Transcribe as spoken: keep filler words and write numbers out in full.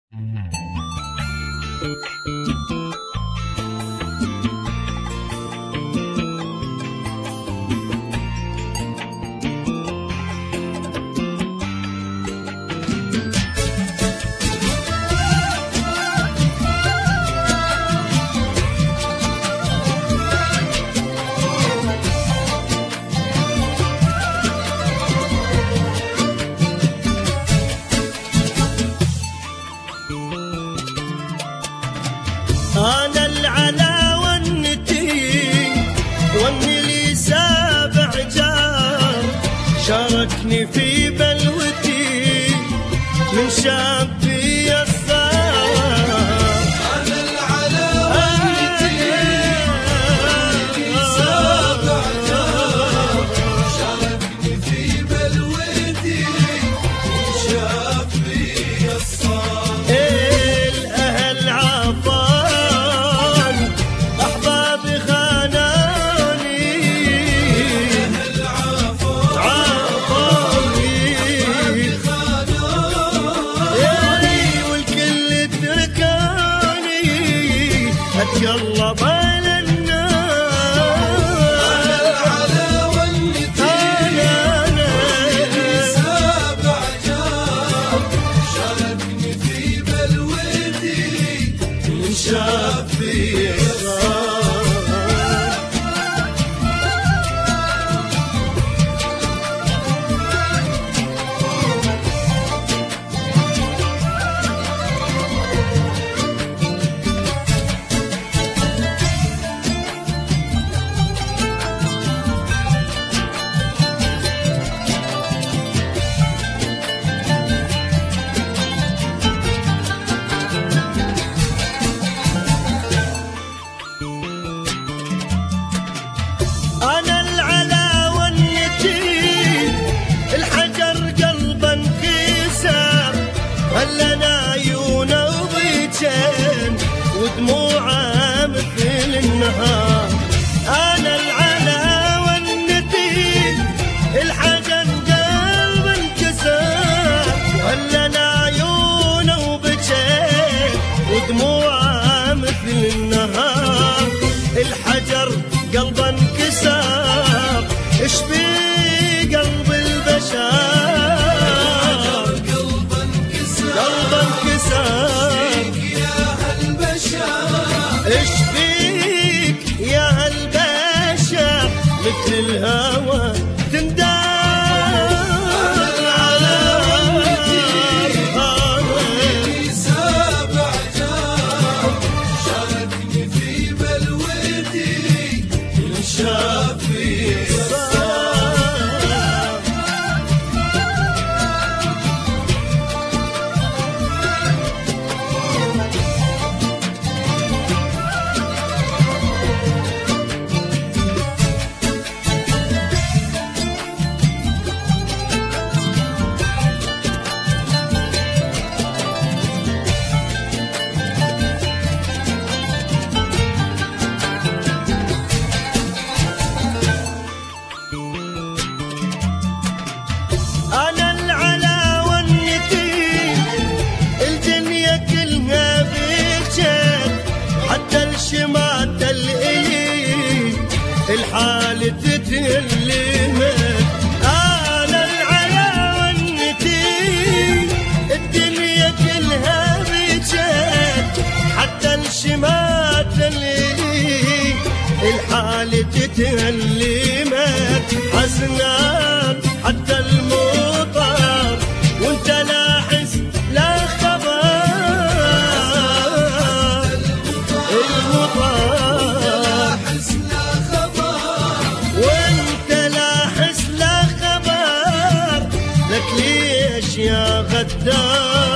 أنا العلا والنتي والنلي سابع جار، شاركني في بلوتي من شابي الصار. أنا العلا والنتي والنلي سابع جار، شاركني في بلوتي من شابي الصار. اتقلب على النار. أنا العلا والنتي والنلي سابع جار، شاركني في بلوتي من شابي الصار. أنا العلا والنتي الحجر قلبا انكسر، هلنا عيونه وبيجين ودموعه مثل النهار. أنا العلا والنتي الحجر قلبا انكسر، هلنا عيونه وبيجين ودموعه مثل النهار. الحجر قلبا انكسر، اش في قلب البشر؟ قلبا انكسر، قلبا انكسر، يا هالبشر، اش فيك يا هالبشر؟ مثل الهوى تندار. والنلي سابع جار، شاركني في بلوتي من شابي الصار. أنا العلا والنتي الدنيا كلها بيجت، حتى الشمات الإلي الحال تتلمت. أنا العلا والنتي الدنيا كلها بيجت، حتى الشمات الإلي الحال تتلمت. حزنات حتى المطر وانت لاحس لا خبر. المطر لاحس لا خبر، وانت لاحس لا خبر، لك ليش يا غدار؟